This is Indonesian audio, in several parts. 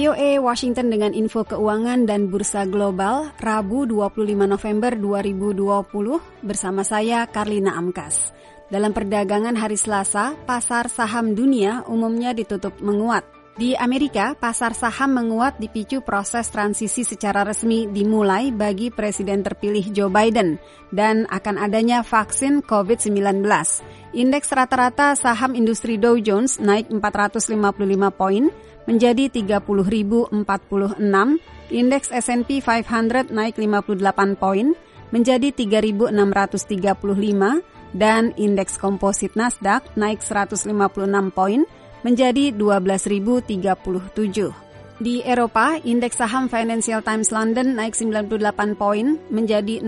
VOA Washington dengan info keuangan dan bursa global Rabu 25 November 2020 bersama saya Karlina Amkas. Dalam perdagangan hari Selasa, pasar saham dunia umumnya ditutup menguat. Di Amerika, pasar saham menguat dipicu proses transisi secara resmi dimulai bagi Presiden terpilih Joe Biden dan akan adanya vaksin COVID-19. Indeks rata-rata saham industri Dow Jones naik 455 poin menjadi 30.046, indeks S&P 500 naik 58 poin menjadi 3.635, dan indeks komposit Nasdaq naik 156 poin menjadi 12.037. Di Eropa, indeks saham Financial Times London naik 98 poin menjadi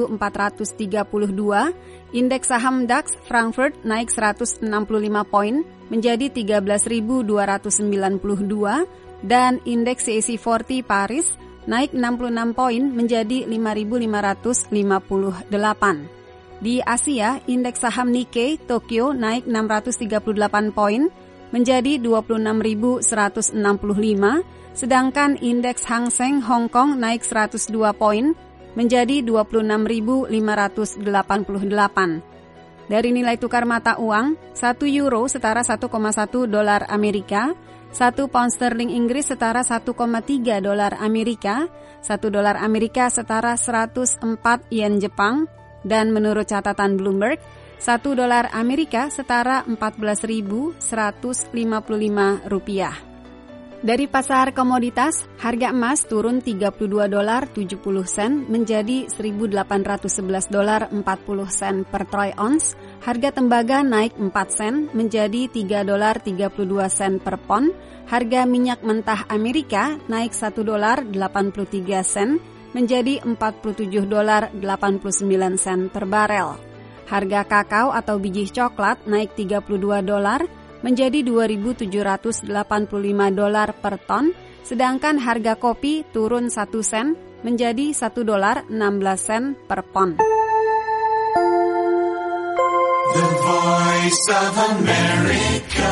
6.432, indeks saham DAX Frankfurt naik 165 poin menjadi 13.292, dan indeks CAC 40 Paris naik 66 poin menjadi 5.558. Di Asia, indeks saham Nikkei Tokyo naik 638 poin menjadi 26.165, sedangkan indeks Hang Seng Hong Kong naik 102 poin menjadi 26.588. Dari nilai tukar mata uang, 1 euro setara 1,1 dolar Amerika, 1 pound sterling Inggris setara 1,3 dolar Amerika, 1 dolar Amerika setara 104 yen Jepang, dan menurut catatan Bloomberg, 1 dolar Amerika setara 14.155 rupiah. Dari pasar komoditas, harga emas turun $32.70 menjadi $1.811.40 per troy ounce. Harga tembaga naik 4 sen menjadi $3.32 per pon. Harga minyak mentah Amerika naik $1.83 menjadi $47.89 per barel. Harga kakao atau biji coklat naik $32 menjadi $2.785 per ton, sedangkan harga kopi turun 1 sen menjadi $1.16 per pon. The Voice of America.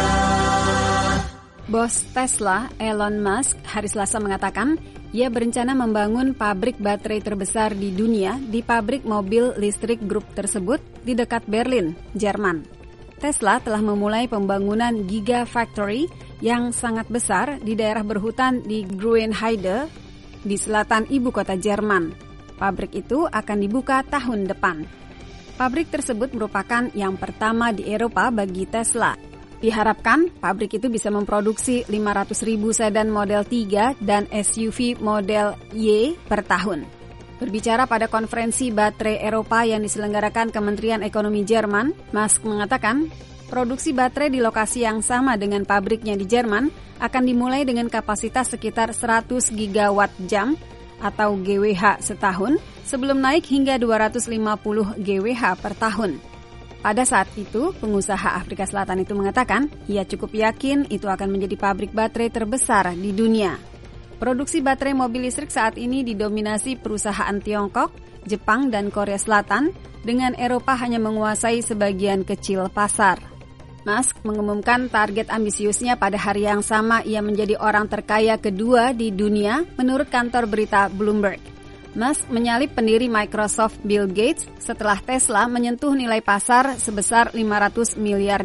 Bos Tesla, Elon Musk, hari Selasa mengatakan ia berencana membangun pabrik baterai terbesar di dunia di pabrik mobil listrik grup tersebut di dekat Berlin, Jerman. Tesla telah memulai pembangunan Gigafactory yang sangat besar di daerah berhutan di Grünheide, di selatan ibu kota Jerman. Pabrik itu akan dibuka tahun depan. Pabrik tersebut merupakan yang pertama di Eropa bagi Tesla. Diharapkan pabrik itu bisa memproduksi 500.000 sedan Model 3 dan SUV Model Y per tahun. Berbicara pada konferensi baterai Eropa yang diselenggarakan Kementerian Ekonomi Jerman, Musk mengatakan produksi baterai di lokasi yang sama dengan pabriknya di Jerman akan dimulai dengan kapasitas sekitar 100 gigawatt jam atau GWh setahun sebelum naik hingga 250 GWh per tahun. Pada saat itu, pengusaha Afrika Selatan itu mengatakan ia cukup yakin itu akan menjadi pabrik baterai terbesar di dunia. Produksi baterai mobil listrik saat ini didominasi perusahaan Tiongkok, Jepang, dan Korea Selatan, dengan Eropa hanya menguasai sebagian kecil pasar. Musk mengumumkan target ambisiusnya pada hari yang sama ia menjadi orang terkaya kedua di dunia menurut kantor berita Bloomberg. Musk menyalip pendiri Microsoft Bill Gates setelah Tesla menyentuh nilai pasar sebesar $500 miliar.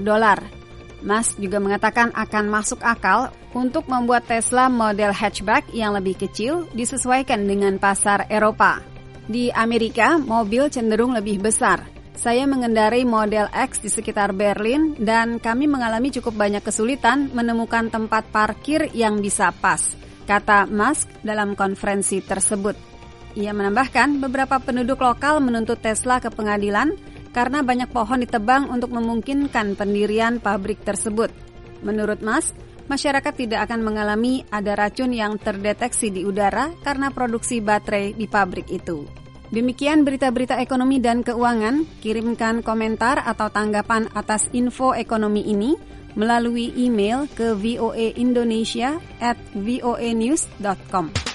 Musk juga mengatakan akan masuk akal untuk membuat Tesla model hatchback yang lebih kecil disesuaikan dengan pasar Eropa. Di Amerika, mobil cenderung lebih besar. Saya mengendarai Model X di sekitar Berlin dan kami mengalami cukup banyak kesulitan menemukan tempat parkir yang bisa pas, kata Musk dalam konferensi tersebut. Ia menambahkan beberapa penduduk lokal menuntut Tesla ke pengadilan karena banyak pohon ditebang untuk memungkinkan pendirian pabrik tersebut. Menurut Musk, masyarakat tidak akan mengalami ada racun yang terdeteksi di udara karena produksi baterai di pabrik itu. Demikian berita-berita ekonomi dan keuangan. Kirimkan komentar atau tanggapan atas info ekonomi ini melalui email ke voaindonesia@voanews.com.